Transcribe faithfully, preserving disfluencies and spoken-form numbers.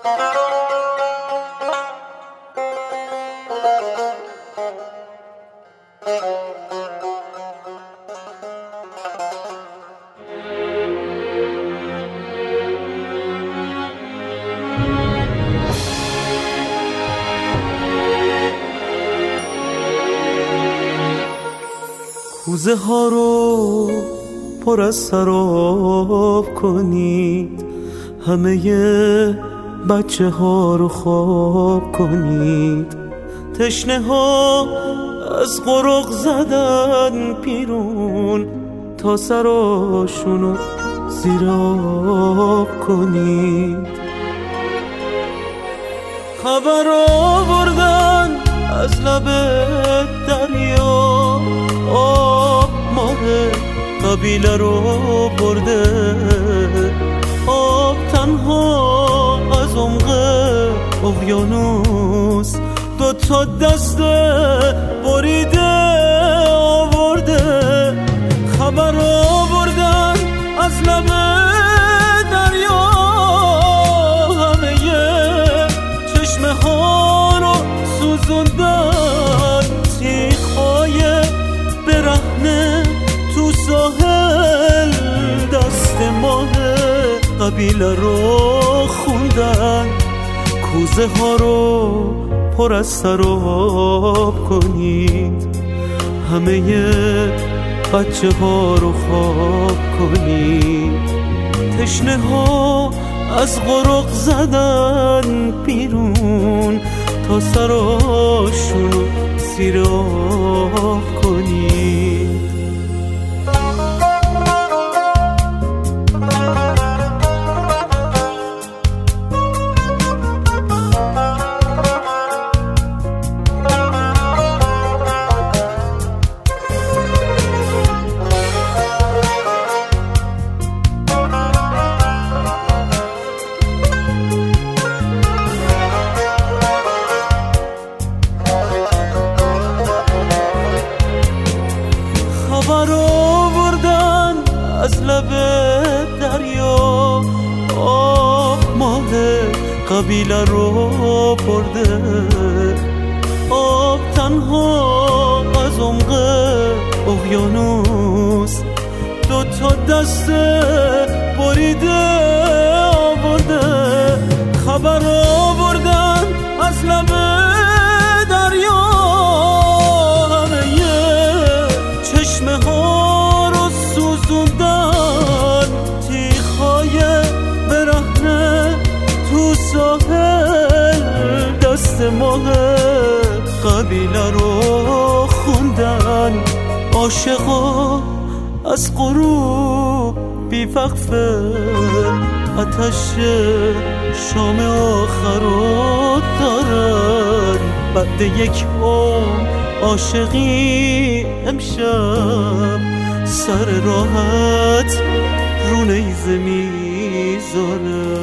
کوزه ها رو پر از سراب کنید، همه بچه ها رو خواب کنید. تشنه ها از قرق زدن پیرون، تا سراشونو زیر آب کنید. خبر آوردن از لب دریا، آب ماه قبیله رو برده. آب تنها از عمق اقیانوس دو تا دست بریده آورده. خبر آوردن از لب دریا، همه چشمه ها رو سوزوندن. تیغ‌های برهنه تو ساحل دست ماه قبیله رو خوندن. کوزه ها رو پر از سراب کنید، همه بچه ها رو خواب کنید. تشنه ها از قرق زدن بیرون، تا سراشونو زیر آب کنید. خبر آوردن از لب دریا، آب ماه قبیله رو برده. آب تنها از عمق اقیانوس دو تا دست بریده آورده. خبر آوردن از لب دریا، چشمه ها رو سوزوندن. تیغ‌های برهنه تو ساحل دست ماه قبیله رو خوندن. عاشقا از غروب بی وقفه آتش شام آخر رو دارن. بعد یک عمر عاشقی امشب سر راحت رو نیزه میذاره.